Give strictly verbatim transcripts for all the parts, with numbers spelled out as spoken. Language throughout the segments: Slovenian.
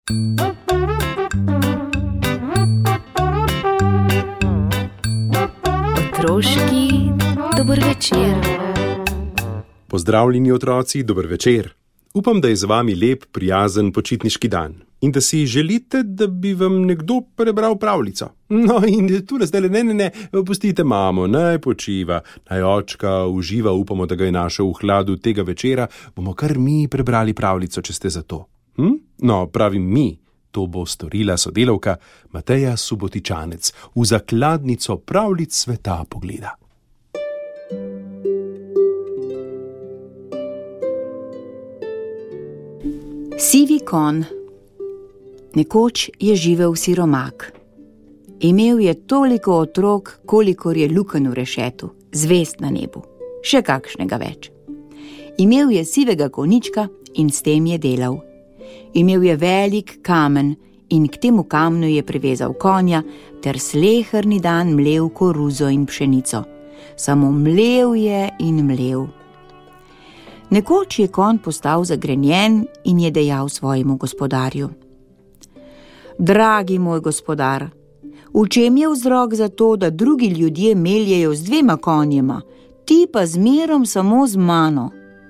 Otroški dober večer. Pozdravljeni otroci, dober večer. Upam, da je z vami lep, prijazen počitniški dan in da si želite, da bi vam nekdo prebral pravljico. No in tule zdaj, ne, ne, ne, pustite mamo, naj počiva, naj očka uživa, upamo, da ga je našel v hladu tega večera, bomo kar mi prebrali pravljico, če ste za to. Hm? No, pravim mi, to bo storila sodelavka Mateja Subotičanec v zakladnico pravljic sveta pogleda. Sivi konj. Nekoč je živel siromak. Imel je toliko otrok, kolikor je lukenj v rešetu, zvezd na nebu, še kakšnega več. Imel je sivega konjička in s tem je delal. Imel je velik kamen in k temu kamnu je privezal konja ter sleherni dan mlel koruzo in pšenico. Samo mlel je in mlel. Nekoč je konj postal zagrenjen in je dejal svojemu gospodarju: Dragi moj gospodar, v čem je vzrok za to, da drugi ljudje meljejo z dvema konjema, ti pa zmerom samo z mano?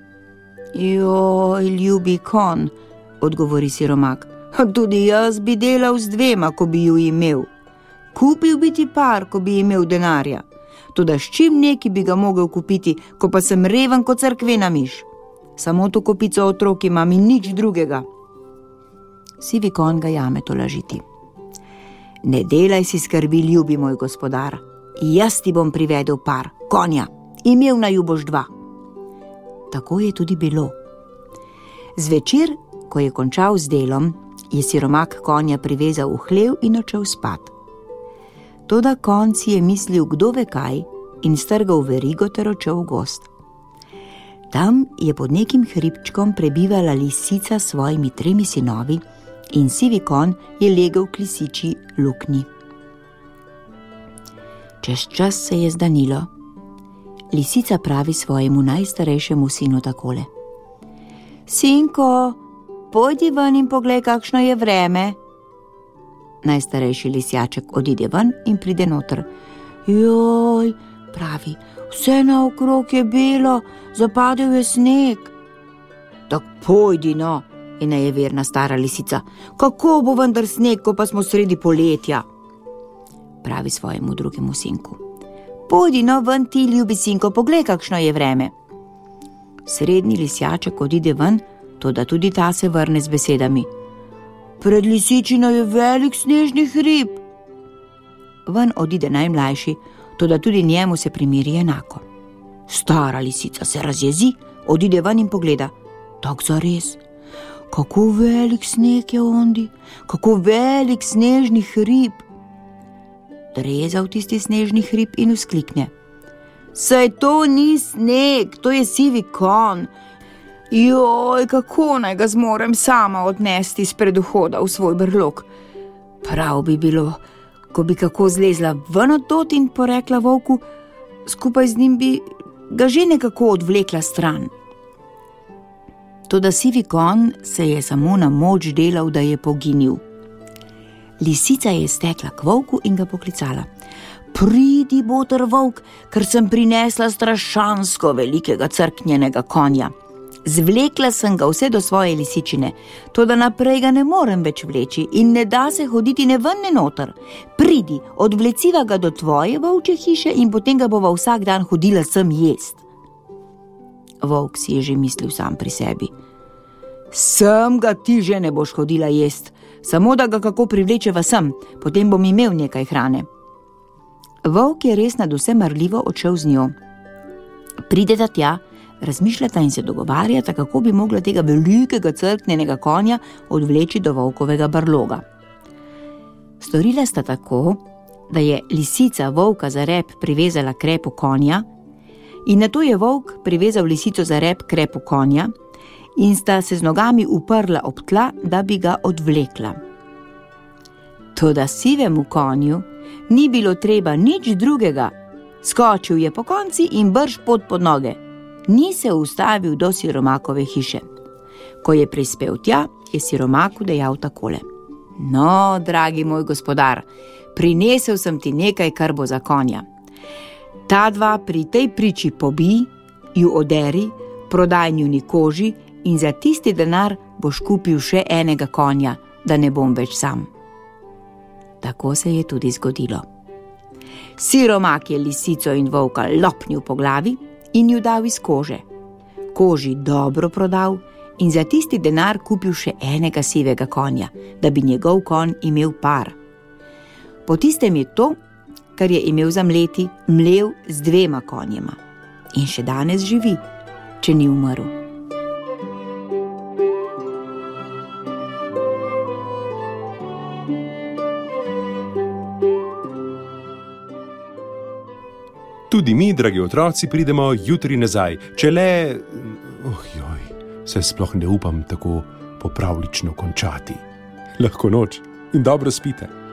Joj, ljubi konj, odgovori siromak, tudi jaz bi delal z dvema, ko bi ju imel. Kupil bi ti par, ko bi imel denarja, toda s čim neki bi ga mogel kupiti, ko pa sem reven kot cerkvena miš. Samo to kopico otrok imam in nič drugega. Sivi konj ga jame tolažiti. Ne delaj si skrbi, ljubi moj gospodar, jaz ti bom privedel par, konja, imel naju boš dva. Tako je tudi bilo. Zvečer, ko je končal z delom, je siromak konja privezal v hlev in odšel spat. Toda konj si je mislil kdo ve kaj in strgal verigo ter odšel v gost. Tam je pod nekim hribčkom prebivala lisica s svojimi tremi sinovi in sivi konj je legel k lisiči luknji. Čez čas se je zdanilo. Lisica pravi svojemu najstarejšemu sinu takole: Sinko, pojdi ven in poglej, kakšno je vreme. Najstarejši lisjaček odide ven in pride noter. Joj, pravi, vse naokrog je belo, zapadel je sneg. Tak pojdi no, je nejeverna stara lisica, kako bo vendar sneg, ko pa smo sredi poletja? Pravi svojemu drugemu sinku. Pojdi no ven ti, ljubi sinko, poglej, kakšno je vreme. Srednji lisjaček odide ven, toda tudi ta se vrne z besedami. Pred lisičino je velik snežni hrib. Ven odide najmlajši, toda tudi njemu se primeri enako. Stara lisica se razjezi, odide ven in pogleda. Tak zares, kako velik sneg je ondi, kako velik snežni hrib. Dreza v tisti snežni hrib in vzklikne. Saj to ni sneg, to je sivi konj. Joj, kako naj ga zmorem sama odnesti spred vhoda v svoj brlog. Prav bi bilo, ko bi kako zlezla ven od tod in porekla volku, skupaj z njim bi ga že nekako odvlekla stran. Toda sivi konj se je samo na moč delal, da je poginil. Lisica je stekla k volku in ga poklicala. Pridi, boter volk, ker sem prinesla strašansko velikega crknjenega konja. Zvlekla sem ga vse do svoje lisičine, toda naprej ga ne morem več vleči in ne da se hoditi ne ven ne noter. Pridi, odvleciva ga do tvoje volčje hiše in potem ga bova vsak dan hodila sem jest. Volk si je že mislil sam pri sebi. Sem ga ti že ne boš hodila jest, samo da ga kako privlečeva sem, potem bom imel nekaj hrane. Volk je res nadvse marljivo odšel z njo. Prideta tja, razmišljata in se dogovarjata, kako bi mogla tega velikega crknjenega konja odvleči do volkovega brloga. Storila sta tako, da je lisica volka za rep privezala k repu konja in nato je volk privezal lisico za rep k repu konja in sta se z nogami uprla ob tla, da bi ga odvlekla. Toda sivemu konju ni bilo treba nič drugega. Skočil je po konci in brž pot pod noge. Ni se ustavil do siromakove hiše. Ko je prispel tja, je siromaku dejal takole: No, dragi moj gospodar, prinesel sem ti nekaj, kar bo za konja. Ta dva pri tej priči pobij, ju oderi, prodaj njuni koži in za tisti denar boš kupil še enega konja, da ne bom več sam. Tako se je tudi zgodilo. Siromak je lisico in volka lopnil po glavi in ju dal iz kože. Koži dobro prodal in za tisti denar kupil še enega sivega konja, da bi njegov konj imel par. Po tistem je to, kar je imel za mleti, mlel z dvema konjema. In še danes živi, če ni umrl. Tudi mi, dragi otroci, pridemo jutri nazaj, če le... Oh, joj, se sploh ne upam tako popravlično končati. Lahko noč in dobro spite.